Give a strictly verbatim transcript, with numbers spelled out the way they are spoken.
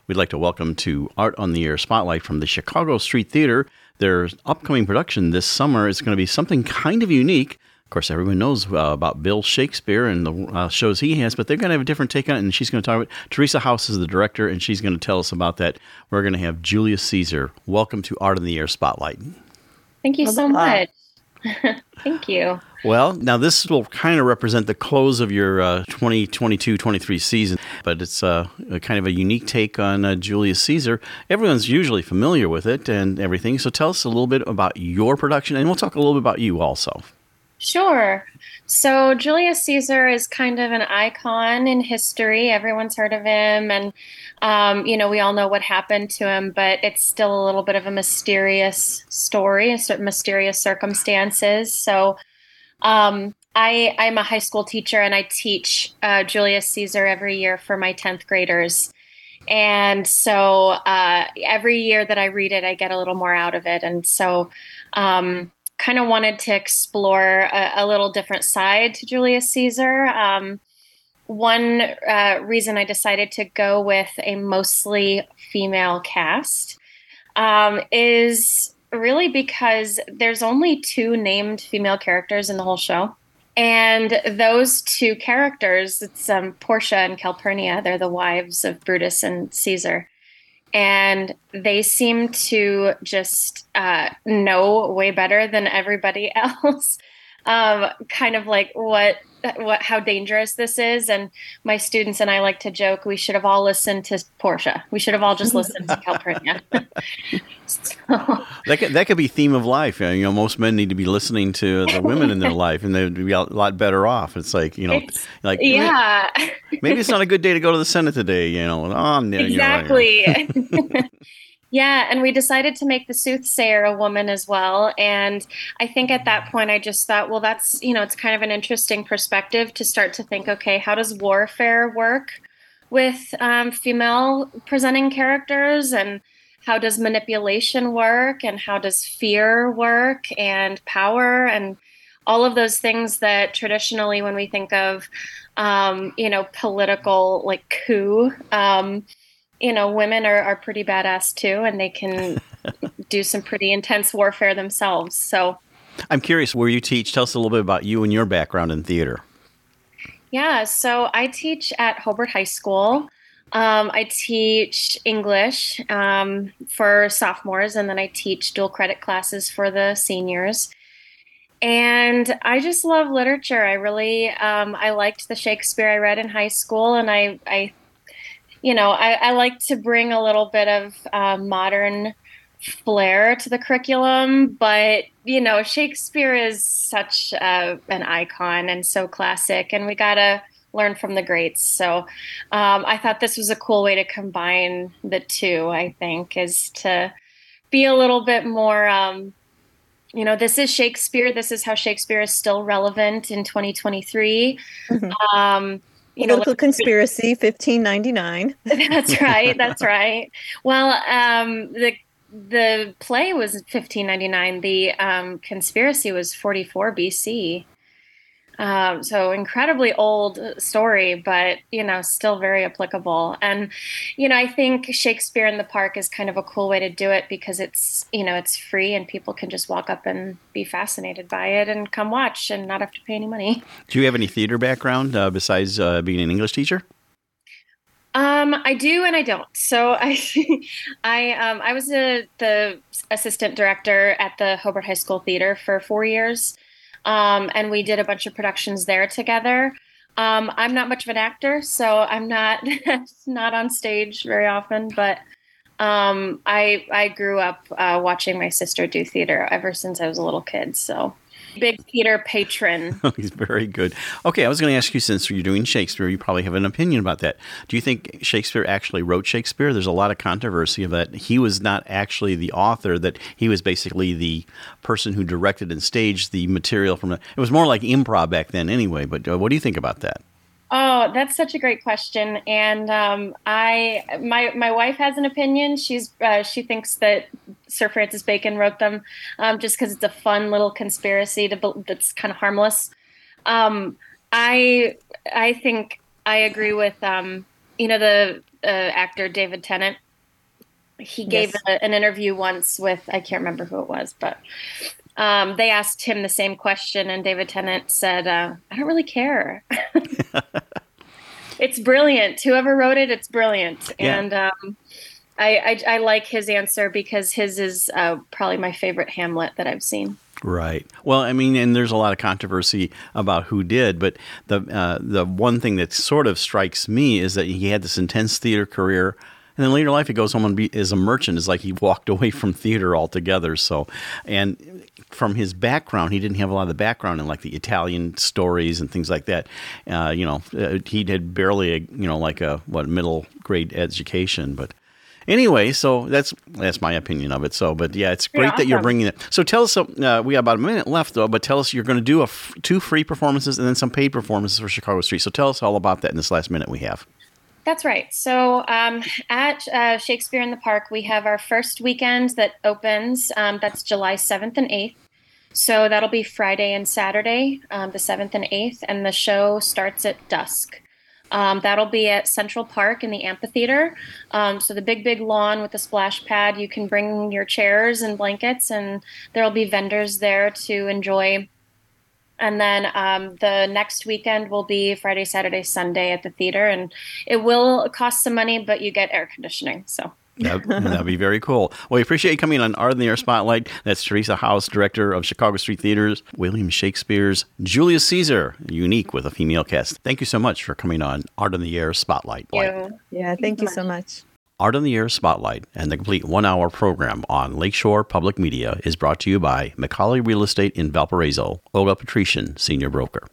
we'd like to welcome to Art on the Air Spotlight from the Chicago Street Theater. Their upcoming production this summer is going to be something kind of unique. Of course, everyone knows uh, about Bill Shakespeare and the uh, shows he has, but they're going to have a different take on it, and she's going to talk about it. Teresa House is the director, and she's going to tell us about that. We're going to have Julius Caesar. Welcome to Art on the Air Spotlight. Thank you so much. Thank you. Well, now this will kind of represent the close of your uh, twenty twenty-two twenty-three season, but it's uh, a kind of a unique take on uh, Julius Caesar. Everyone's usually familiar with it and everything, so tell us a little bit about your production, and we'll talk a little bit about you also. Sure. So Julius Caesar is kind of an icon in history. Everyone's heard of him, and um, you know, we all know what happened to him, but it's still a little bit of a mysterious story, certain mysterious circumstances. So um, I, I'm a high school teacher, and I teach uh, Julius Caesar every year for my tenth graders. And so uh, every year that I read it, I get a little more out of it. And so um, kind of wanted to explore a, a little different side to Julius Caesar. Um, one uh, reason I decided to go with a mostly female cast um, is really because there's only two named female characters in the whole show. And those two characters, it's um, Portia and Calpurnia. They're the wives of Brutus and Caesar. And they seem to just uh, know way better than everybody else, um, kind of like what, what, how dangerous this is. And my students and I like to joke, we should have all listened to Portia. We should have all just listened to Calpurnia. so, that could, that could be theme of life. You know, most men need to be listening to the women in their life, and they'd be a lot better off. It's like, you know, it's, like yeah, maybe, maybe it's not a good day to go to the Senate today. You know, oh, no, exactly. You're right. Yeah, and we decided to make the soothsayer a woman as well. And I think at that point, I just thought, well, that's, you know, it's kind of an interesting perspective to start to think, okay, how does warfare work with um, female presenting characters? And how does manipulation work? And how does fear work and power? And all of those things that traditionally, when we think of, um, you know, political like coup, um, you know, women are, are pretty badass too, and they can do some pretty intense warfare themselves. So I'm curious, where you teach, tell us a little bit about you and your background in theater. Yeah, so I teach at Hobart High School. Um, I teach English um, for sophomores, and then I teach dual credit classes for the seniors. And I just love literature. I really, um, I liked the Shakespeare I read in high school, and I, I You know, I, I like to bring a little bit of uh, modern flair to the curriculum, but, you know, Shakespeare is such uh, an icon and so classic, and we got to learn from the greats. So um, I thought this was a cool way to combine the two, I think, is to be a little bit more, um, you know, this is Shakespeare. This is how Shakespeare is still relevant in twenty twenty-three. Mm-hmm. Um You Political know, conspiracy, fifteen ninety-nine. That's right. That's right. Well, um, the the play was fifteen ninety-nine. The um, conspiracy was forty-four B C. Um, so incredibly old story, but, you know, still very applicable. And, you know, I think Shakespeare in the Park is kind of a cool way to do it because it's, you know, it's free and people can just walk up and be fascinated by it and come watch and not have to pay any money. Do you have any theater background uh, besides uh, being an English teacher? Um, I do and I don't. So I, I, um, I was a, the assistant director at the Hobart High School Theater for four years. Um, and we did a bunch of productions there together. Um, I'm not much of an actor, so I'm not not on stage very often. But um, I I grew up uh, watching my sister do theater ever since I was a little kid. So big theater patron. He's very good. Okay, I was going to ask you, since you're doing Shakespeare, you probably have an opinion about that. Do you think Shakespeare actually wrote Shakespeare? There's a lot of controversy that he was not actually the author, that he was basically the person who directed and staged the material from it. It was more like improv back then anyway, but uh, what do you think about that? Oh, that's such a great question, and um, I my my wife has an opinion. She's uh, she thinks that Sir Francis Bacon wrote them, um, just because it's a fun little conspiracy to that's kind of harmless. Um, I I think I agree with um, you know the uh, actor David Tennant. He gave Yes. a, an interview once with, I can't remember who it was, but um, they asked him the same question, and David Tennant said, uh, I don't really care. It's brilliant. Whoever wrote it, it's brilliant. Yeah. And um, I, I, I like his answer because his is uh, probably my favorite Hamlet that I've seen. Right. Well, I mean, and there's a lot of controversy about who did, but the uh, the one thing that sort of strikes me is that he had this intense theater career, and then later in life he goes home and be, is a merchant. It's like he walked away from theater altogether. So, and from his background, he didn't have a lot of the background in like the Italian stories and things like that. Uh, you know, uh, he had barely a, you know, like a what middle grade education, but. Anyway, so that's that's my opinion of it. So, but yeah, it's great Yeah, that you're awesome. bringing it. So tell us, uh, we got about a minute left though, but tell us you're going to do a f- two free performances and then some paid performances for Chicago Street. So tell us all about that in this last minute we have. That's right. So um, at uh, Shakespeare in the Park, we have our first weekend that opens. Um, that's July seventh and eighth. So that'll be Friday and Saturday, um, the seventh and eighth, and the show starts at dusk. Um, that'll be at Central Park in the amphitheater. Um, so the big, big lawn with the splash pad. You can bring your chairs and blankets, and there'll be vendors there to enjoy. And then um, the next weekend will be Friday, Saturday, Sunday at the theater, and it will cost some money, but you get air conditioning. So. That, that'd be very cool. Well, we appreciate you coming on Art in the Air Spotlight. That's Teresa House, director of Chicago Street Theaters, William Shakespeare's Julius Caesar, unique with a female cast. Thank you so much for coming on Art in the Air Spotlight. Thank you. Yeah, thank you so much. Art on the Air Spotlight and the complete one-hour program on Lakeshore Public Media is brought to you by McCauley Real Estate in Valparaiso, Olga Patrician, Senior Broker.